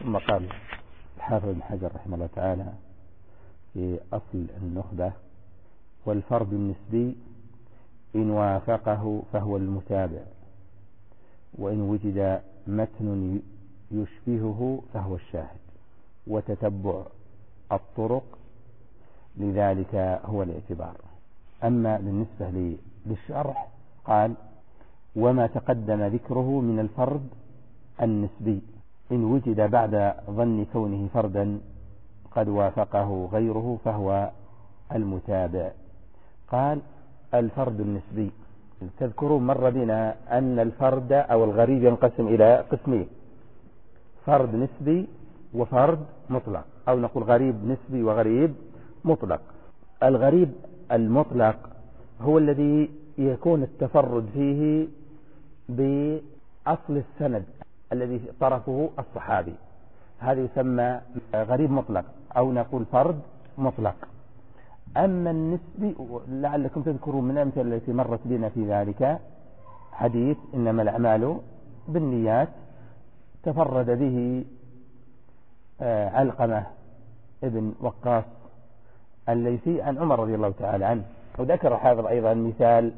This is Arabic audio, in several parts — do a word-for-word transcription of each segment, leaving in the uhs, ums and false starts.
ثم قال الحافظ بن حجر رحمه الله تعالى في أصل النخبة: والفرد النسبي إن وافقه فهو المتابع، وإن وجد متن يشبهه فهو الشاهد، وتتبع الطرق لذلك هو الاعتبار. أما بالنسبة للشرح قال: وما تقدم ذكره من الفرد النسبي إن وجد بعد ظن كونه فردا قد وافقه غيره فهو المتابع. قال: الفرد النسبي، تذكرون مر بنا أن الفرد أو الغريب ينقسم إلى قسمين: فرد نسبي وفرد مطلق، أو نقول غريب نسبي وغريب مطلق. الغريب المطلق هو الذي يكون التفرد فيه بأصل السند الذي طرفه الصحابي، هذا يسمى غريب مطلق، أو نقول فرد مطلق. أما النسبي لعلكم تذكرون من الأمثلة التي مرت بنا في ذلك حديث إنما الأعمال بالنيات، تفرد به علقمة ابن وقاص الليثي عن عمر رضي الله تعالى عنه. وذكر حافظ أيضا مثال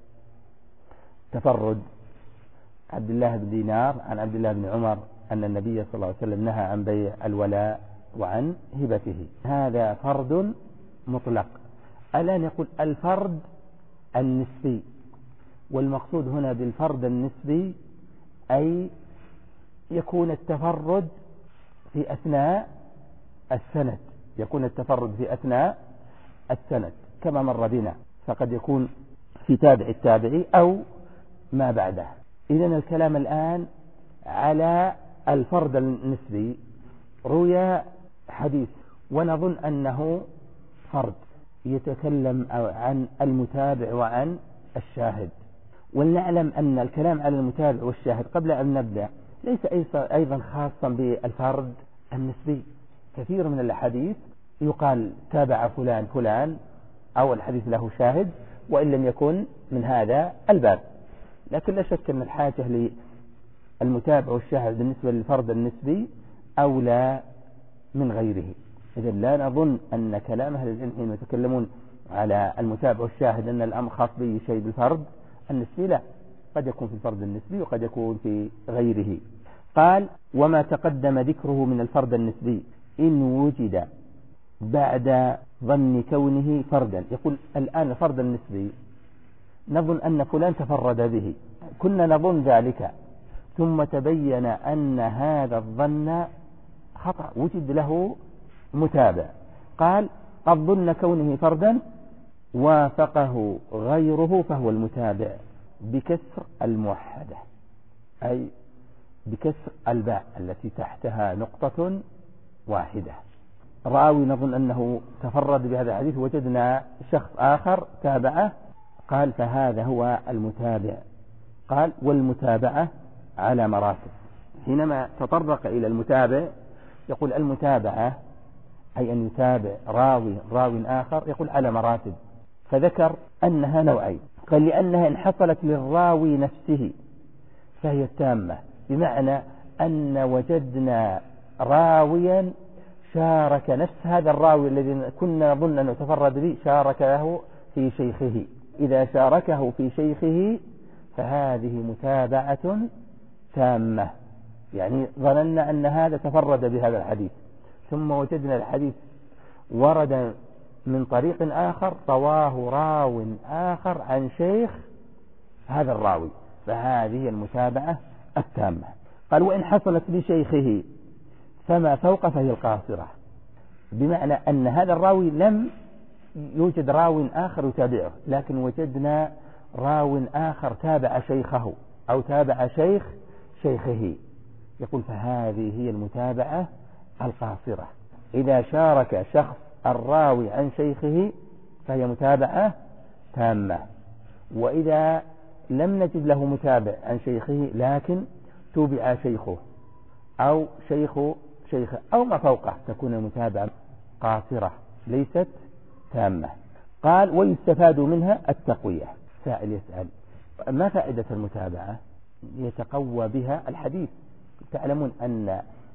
تفرد عبد الله بن دينار عن عبد الله بن عمر أن النبي صلى الله عليه وسلم نهى عن بيع الولاء وعن هبته. هذا فرد مطلق. الآن يقول الفرد النسبي، والمقصود هنا بالفرد النسبي أي يكون التفرد في أثناء السند، يكون التفرد في أثناء السند كما مر بنا، فقد يكون في تابع التابعي أو ما بعده. إذن الكلام الآن على الفرد النسبي. روي حديث ونظن أنه فرد يتكلم عن المتابع وعن الشاهد، ولنعلم أن الكلام على المتابع والشاهد قبل أن نبدأ ليس أيضا خاصا بالفرد النسبي. كثير من الحديث يقال تابع فلان فلان، أو الحديث له شاهد وإن لم يكن من هذا الباب، لكن لا شك أن الحاجة للمتابع والشاهد بالنسبة للفرد النسبي أولى من غيره. إذا لا نظن أن كلام أهل العلم حين يتكلمون على المتابع والشاهد أن الأمر خاص به شيء بالفرد النسبي، لا، قد يكون في الفرد النسبي وقد يكون في غيره. قال: وما تقدم ذكره من الفرد النسبي إن وجد بعد ظن كونه فردا. يقول الآن الفرد النسبي نظن أن فلان تفرد به، كنا نظن ذلك، ثم تبين أن هذا الظن خطأ، وجد له متابع. قال: قد ظن كونه فردا وافقه غيره فهو المتابع، بكسر الموحدة، أي بكسر الباء التي تحتها نقطة واحدة. راوي نظن أنه تفرد بهذا الحديث، وجدنا شخص آخر تابعه، قال فهذا هو المتابع. قال: والمتابعة على مراتب. حينما تطرق إلى المتابع يقول المتابعة أي أن يتابع راوي راوي آخر، يقول على مراتب، فذكر أنها نوعين. قال: لأنها إن حصلت للراوي نفسه فهي التامة، بمعنى أن وجدنا راويا شارك نفس هذا الراوي الذي كنا نظن أنه تفرد به، شارك له في شيخه. إذا شاركه في شيخه فهذه متابعة تامة، يعني ظننا أن هذا تفرد بهذا الحديث، ثم وجدنا الحديث ورد من طريق آخر رواه راو آخر عن شيخ هذا الراوي، فهذه المتابعة التامة. قال: وإن حصلت لشيخه فما فوق فهي القاصرة، بمعنى أن هذا الراوي لم يوجد راو آخر يتابعه، لكن وجدنا راو آخر تابع شيخه أو تابع شيخ شيخه، يقول فهذه هي المتابعة القاصرة. إذا شارك شخص الراوي عن شيخه فهي متابعة تامة، وإذا لم نجد له متابع عن شيخه لكن تبع شيخه أو شيخ شيخه أو ما فوقه تكون المتابعة قاصرة ليست تامة. قال: ويستفاد منها التقوية. سائل يسأل: ما فائدة المتابعة؟ يتقوى بها الحديث. تعلمون أن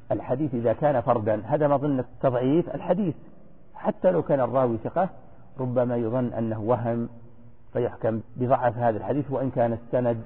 الحديث إذا كان فردا هذا مظنة تضعيف الحديث، حتى لو كان الراوي ثقة ربما يظن أنه وهم فيحكم بضعف هذا الحديث وإن كان السند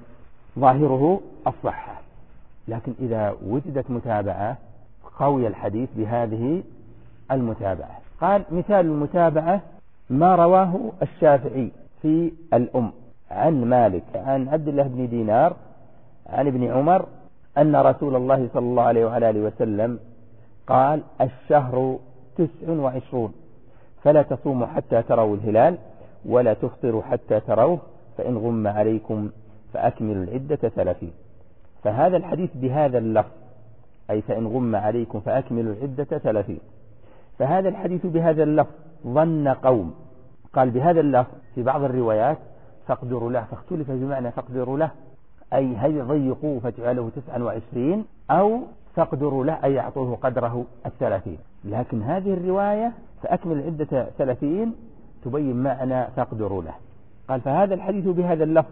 ظاهره الصحة. لكن إذا وجدت متابعة قوي الحديث بهذه المتابعة. قال مثال المتابعة ما رواه الشافعي في الأم عن مالك عن عبد الله بن دينار عن ابن عمر أن رسول الله صلى الله عليه وعلى آله وسلم قال الشهر تسع وعشرون فلا تصوموا حتى تروا الهلال ولا تفطروا حتى تروه فإن غم عليكم فأكملوا العدة ثلاثين. فهذا الحديث بهذا اللفظ أي فإن غم عليكم فأكملوا العدة ثلاثين، فهذا الحديث بهذا اللفظ ظن قوم، قال بهذا اللفظ في بعض الروايات فاقدروا له، فاختلف بمعنى فاقدروا له أي هل يضيقوا فتجعله تسعا وعشرين أو فاقدروا له أي يعطوه قدره الثلاثين. لكن هذه الرواية فأكمل العدة ثلاثين تبين معنى فاقدروا له. قال فهذا الحديث بهذا اللفظ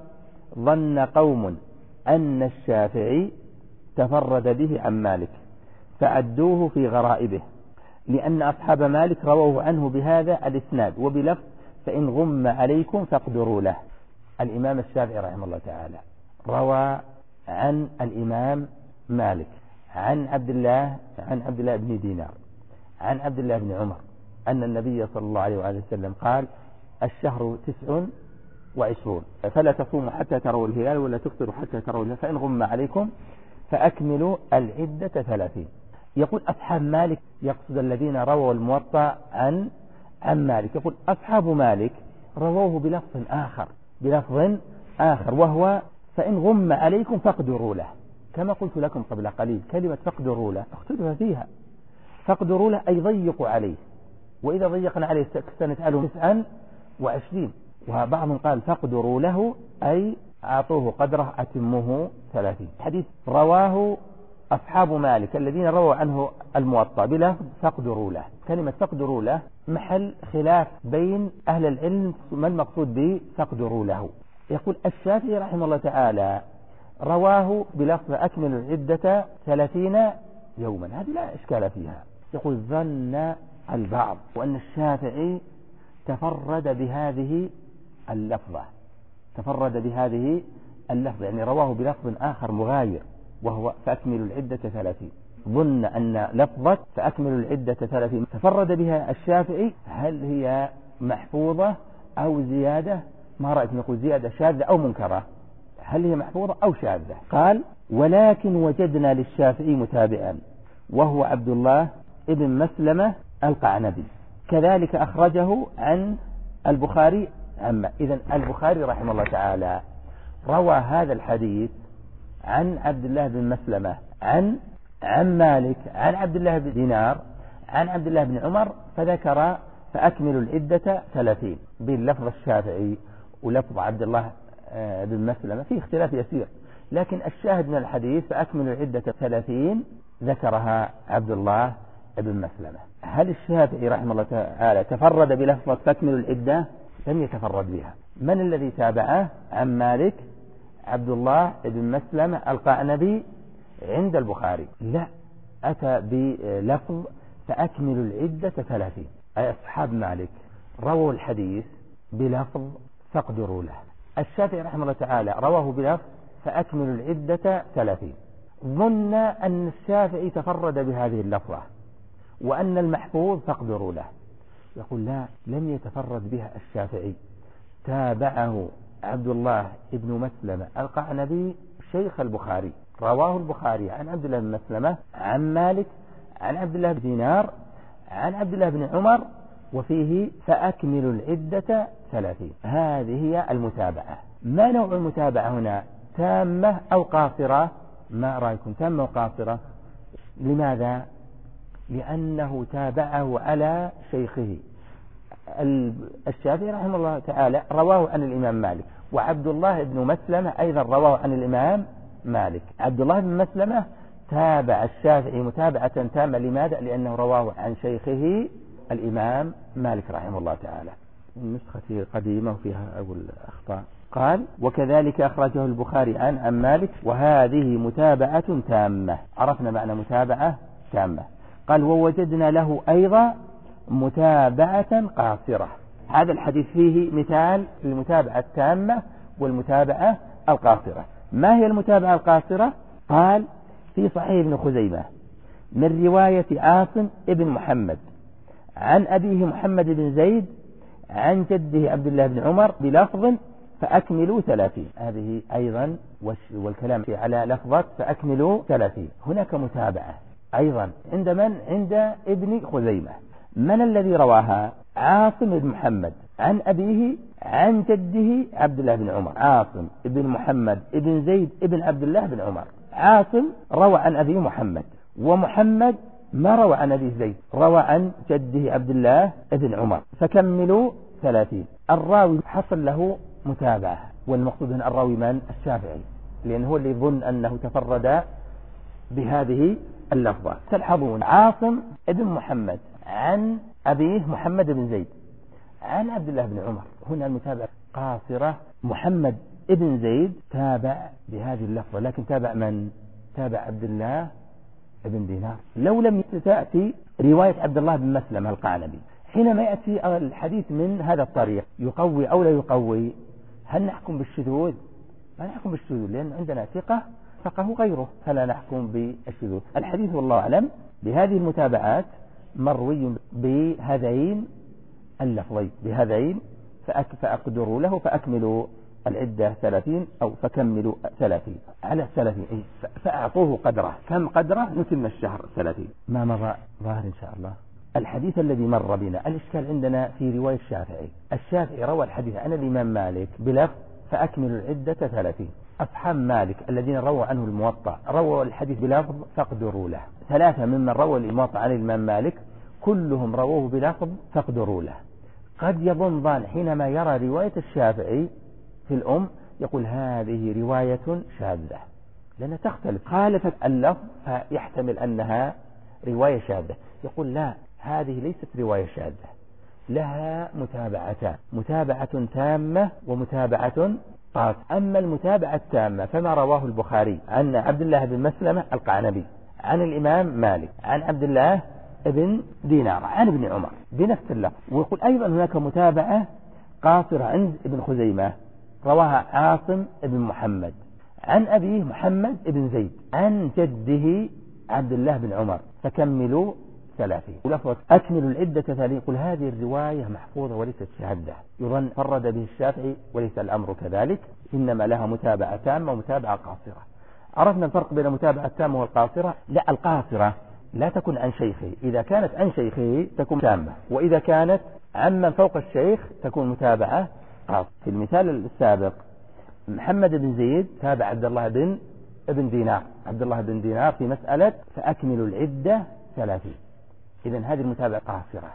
ظن قوم أن الشافعي تفرد به عن مالك فعدوه في غرائبه، لأن أصحاب مالك رووا عنه بهذا الإسناد وبلفظ فإن غم عليكم فاقدروا له. الإمام الشافعي رحمه الله تعالى روى عن الإمام مالك عن عبد الله عن عبد الله بن دينار عن عبد الله بن عمر أن النبي صلى الله عليه وآله وسلم قال الشهر تسع وعشرون فلا تصوموا حتى تروا الهلال ولا تفطروا حتى تروا الهلال فإن غم عليكم فأكملوا العدة ثلاثين. يقول أصحاب مالك يقصد الذين رووا الموطأ عن عن مالك، يقول أصحاب مالك رووه بلفظ آخر بلفظ آخر وهو فإن غم عليكم فاقدروا له. كما قلت لكم قبل قليل كلمة فاقدروا له اختلف فيها، فاقدروا له أي ضيقوا عليه، وإذا ضيقنا عليه سنجعله تسعا وعشرين، وبعضهم قال فاقدروا له أي أعطوه قدره أتمه ثلاثين. حديث رواه أصحاب مالك الذين رووا عنه الموطأ بلفظ فاقدروا له. كلمة فاقدروا له محل خلاف بين أهل العلم ما المقصود به فاقدروا له. يقول الشافعي رحمه الله تعالى رواه بلفظ أكمل العدة ثلاثين يوما، هذه لا إشكال فيها. يقول ظن البعض وأن الشافعي تفرد بهذه اللفظة تفرد بهذه اللفظة يعني رواه بلفظ آخر مغاير وهو فأكمل العدة ثلاثين. ظن أن لفظة فأكمل العدة ثلاثين تفرد بها الشافعي، هل هي محفوظة أو زيادة؟ ما رأيك نقول زيادة شاذة أو منكرة؟ هل هي محفوظة أو شاذة؟ قال ولكن وجدنا للشافعي متابعا وهو عبد الله ابن مسلمة القعنبي، كذلك أخرجه عن البخاري عما. إذن البخاري رحمه الله تعالى روى هذا الحديث عن عبد الله بن مسلمة عن عن مالك عن عبد الله بن دينار عن عبد الله بن عمر فذكر فأكملوا العدة ثلاثين باللفظ الشافعي ولفظ عبد الله بن مسلمة في اختلاف يسير، لكن الشاهد من الحديث فأكملوا العدة ثلاثين ذكرها عبد الله بن مسلمة. هل الشافعي رحمه الله تعالى تفرد بلفظة فأكملوا العدة؟ لم يتفرد بها. من الذي تابعه عن مالك؟ عبد الله بن مسلمة القعنبي عند البخاري لا، أتى بلفظ فأكملوا العدة ثلاثين. أي أصحاب مالك رووا الحديث بلفظ فاقدروا له. الشافعي رحمه الله تعالى رواه بلفظ فأكملوا العدة ثلاثين. ظن أن الشافعي تفرد بهذه اللفظة وأن المحفوظ فاقدروا له. يقول لا، لم يتفرد بها الشافعي، تابعه عبد الله بن مسلمة القعنبي شيخ البخاري، رواه البخاري عن عبد الله بن مسلمة عن مالك عن عبد الله بن دينار عن عبد الله بن عمر وفيه فأكملوا العدة ثلاثين. هذه هي المتابعة. ما نوع المتابعة هنا؟ تامة أو قاصرة؟ ما رأيكم تامة وقاصرة؟ لماذا؟ لأنه تابعه على شيخه. الشافعي رحمه الله تعالى رواه عن الإمام مالك، وعبد الله بن مسلمة أيضا رواه عن الإمام مالك. عبد الله بن مسلمة تابع الشافعي متابعة تامة. لماذا؟ لأنه رواه عن شيخه الإمام مالك رحمه الله تعالى. النسخة قديمة وفيها أول أخطاء. قال وكذلك أخرجه البخاري عن عن مالك وهذه متابعة تامة. عرفنا معنى متابعة تامة. قال ووجدنا له أيضا متابعة قاصرة. هذا الحديث فيه مثال للمتابعة التامة والمتابعة القاصرة. ما هي المتابعة القاصرة؟ قال في صحيح ابن خزيمة من رواية عاصم ابن محمد عن أبيه محمد بن زيد عن جده عبد الله بن عمر بلفظ فأكملوا ثلاثين. هذه أيضا والكلام على لفظة فأكملوا ثلاثين. هناك متابعة أيضا عند من؟ عند ابن خزيمة. من الذي رواها؟ عاصم بن محمد عن أبيه عن جده عبد الله بن عمر. عاصم بن محمد بن زيد بن عبد الله بن عمر. عاصم روى عن أبيه محمد، ومحمد ما روى عن أبيه زيد، روى عن جده عبد الله بن عمر، فكملوا ثلاثين. الراوي حصل له متابعة، والمقصود هنا الراوي من؟ الشافعي، لأنه هو اللي يظن أنه تفرد بهذه اللفظة. تلحظون عاصم بن محمد عن أبيه محمد بن زيد عن عبد الله بن عمر، هنا المتابعة قاصرة. محمد بن زيد تابع بهذه اللفظة، لكن تابع من؟ تابع عبد الله بن دينار. لو لم تأتي رواية عبد الله بن مسلمة القعنبي، حينما يأتي الحديث من هذا الطريق يقوي أو لا يقوي، هل نحكم بالشذوذ؟ ما نحكم بالشذوذ، لأن عندنا ثقة فقه غيره، فلا نحكم بالشذوذ. الحديث والله أعلم بهذه المتابعات مروي بهذين اللفظين، بهذين فأقدروا له فأكملوا العدة ثلاثين أو فكملوا ثلاثين على ثلاثين، فأعطوه قدره. كم قدره؟ نتم الشهر ثلاثين. ما مضى ظاهر إن شاء الله. الحديث الذي مر بنا، الإشكال عندنا في رواية الشافعي. الشافعي روى الحديث عن الإمام مالك بلفظ فأكملوا العدة ثلاثين. أصحاب مالك الذين رووا عنه الموطأ رووا الحديث بلفظ فاقدروا له. ثلاثة ممن رووا الموطأ عن الإمام مالك كلهم رووه بلفظ فاقدروا له. قد يظن ظان حينما يرى رواية الشافعي في الأم يقول هذه رواية شاذة، لأنها تختلف، خالفت اللفظ فيحتمل أنها رواية شاذة. يقول لا، هذه ليست رواية شاذة، لها متابعتان، متابعة تامة ومتابعة قاصرة. أما المتابعة التامة فما رواه البخاري عن عبد الله بن مسلمة القعنبي عن الإمام مالك عن عبد الله بن دينار عن ابن عمر بنفس اللفظ. ويقول أيضا هناك متابعة قاصرة عند ابن خزيمة رواها عاصم بن محمد عن أبيه محمد بن زيد عن جده عبد الله بن عمر فكملوا ثلاثين. ولفظة أكملوا العدة ثلاثين، يقول هذه الرواية محفوظة وليست شاذة، يظن فرد به الشافعي وليس الأمر كذلك، إنما لها متابعة تامة ومتابعة قاصرة. عرفنا الفرق بين المتابعة التامة والقاصرة؟ لا، القاصرة لا تكون عن شيخه، إذا كانت عن شيخه تكون تامة، وإذا كانت عمن فوق الشيخ تكون متابعة قاصرة. في المثال السابق محمد بن زيد تابع عبد الله بن ابن دينار، عبد الله بن دينار في مسألة فأكملوا العدة ثلاثين. إذن هذه المتابعة قاصرة،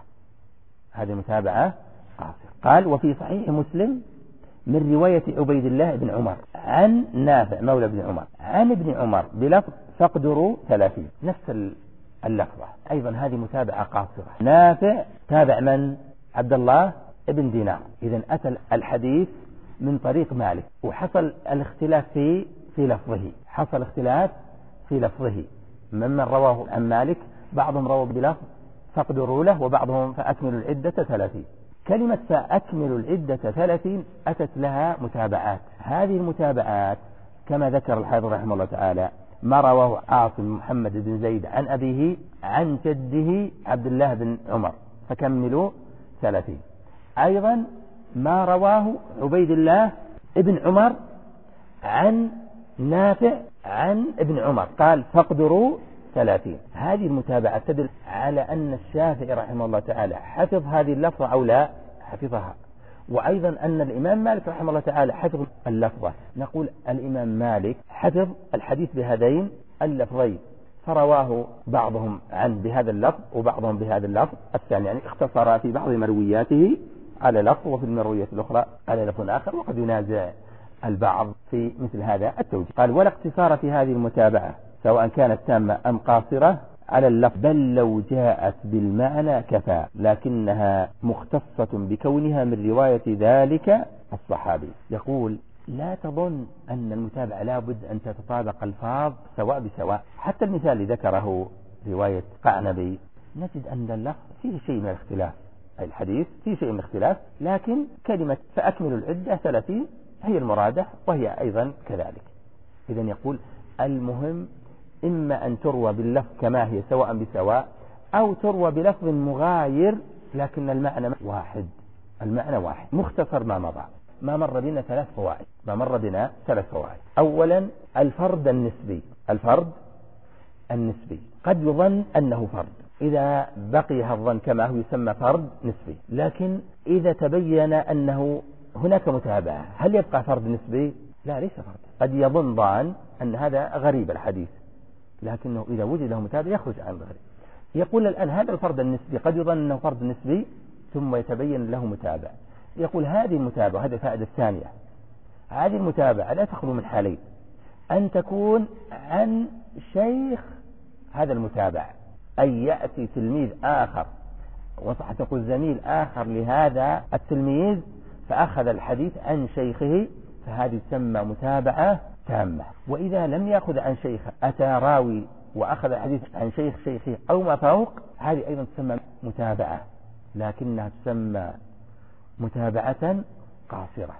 هذه المتابعة قاصرة. قال وفي صحيح مسلم من رواية عبيد الله بن عمر عن نافع مولى بن عمر عن ابن عمر بلفظ فاقدروا ثلاثين، نفس اللفظة. أيضا هذه متابعة قاصرة. نافع تابع من؟ عبد الله ابن دينار. إذن أتى الحديث من طريق مالك، وحصل الاختلاف في في لفظه، حصل اختلاف في لفظه ممن رواه عن مالك، بعضهم رواه بلفظ فاقدروا له وبعضهم فأكملوا العدة ثلاثين. كلمة فأكملوا العدة ثلاثين أتت لها متابعات. هذه المتابعات كما ذكر الحافظ رحمه الله تعالى ما رواه عاصم محمد بن زيد عن أبيه عن جده عبد الله بن عمر فكملوا ثلاثين. أيضا ما رواه عبيد الله ابن عمر عن نافع عن ابن عمر قال فاقدروا ثلاثين. هذه المتابعة تدل على أن الشافعي رحمه الله تعالى حفظ هذه اللفظة أو لا حفظها، وأيضا أن الإمام مالك رحمه الله تعالى حفظ اللفظة. نقول الإمام مالك حفظ الحديث بهذين اللفظين، فرواه بعضهم عن بهذا اللفظ وبعضهم بهذا اللفظ الثاني، يعني اختصر في بعض مروياته على لفظ وفي المرويات الأخرى على لفظ آخر، وقد ينازع البعض في مثل هذا التوجيه. قال ولا اقتصار في هذه المتابعة سواء كانت تامة أم قاصرة على اللفظ، بل لو جاءت بالمعنى كفى، لكنها مختصة بكونها من رواية ذلك الصحابي. يقول لا تظن أن المتابعة لا بد أن تتطابق الفاظ سواء بسواء. حتى المثال اللي ذكره رواية قعنبي نجد أن اللفظ فيه شيء من الاختلاف، الحديث فيه شيء من الاختلاف، لكن كلمة فأكملوا العدة ثلاثين هي المرادة وهي أيضا كذلك. إذن يقول المهم إما أن تروى باللفظ كما هي سواء بسواء، أو تروى بلفظ مغاير لكن المعنى واحد، المعنى واحد. مختصر ما مضى، ما مر بنا ثلاث فوائد ما مر بنا ثلاث فوائد. أولا الفرد النسبي، الفرد النسبي قد يظن أنه فرد، إذا بقي هالظن كما هو يسمى فرد نسبي، لكن إذا تبين أنه هناك متابعة هل يبقى فرد نسبي؟ لا، ليس فرد. قد يظن ظان أن هذا غريب الحديث، لكنه إذا وجد له متابع يخرج عن الغريب. يقول الآن هذا الفرد النسبي قد يظن أنه فرد نسبي ثم يتبين له متابع. يقول هذه المتابعة، هذه الفائدة الثانية، هذه المتابعة لا تخلو من حالين: أن تكون عن شيخ هذا المتابع، أي يأتي تلميذ آخر وصح تقول زميل آخر لهذا التلميذ فأخذ الحديث عن شيخه، فهذه تسمى متابعة تامة. وإذا لم يأخذ عن شيخ، أتى راوي وأخذ الحديث عن شيخ شيخه أو ما فوق، هذه أيضا تسمى متابعة، لكنها تسمى متابعة قاصرة.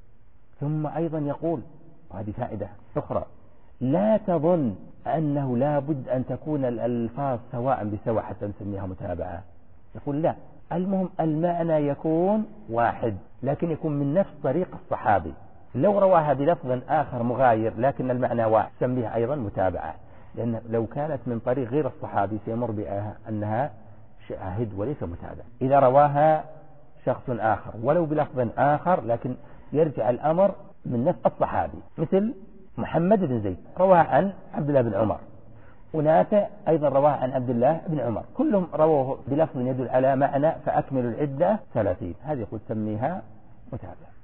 ثم أيضا يقول، وهذه فائدة أخرى، لا تظن أنه لا بد أن تكون الألفاظ سواء بسواء حتى نسميها متابعة. يقول لا، المهم المعنى يكون واحد لكن يكون من نفس طريق الصحابي. لو رواها بلفظ آخر مغاير لكن المعنى واحد سميها أيضا متابعة، لأن لو كانت من طريق غير الصحابي سيمر بها أنها شاهد وليس متابع. إذا رواها شخص آخر ولو بلفظ آخر لكن يرجع الأمر من نفس الصحابي، مثل محمد بن زيد رواها عن عبد الله بن عمر، ونافع أيضا رواها عن عبد الله بن عمر، كلهم رووه بلفظ يدل على معنى فأكملوا العدة ثلاثين، هذه يقول سميها متابعة.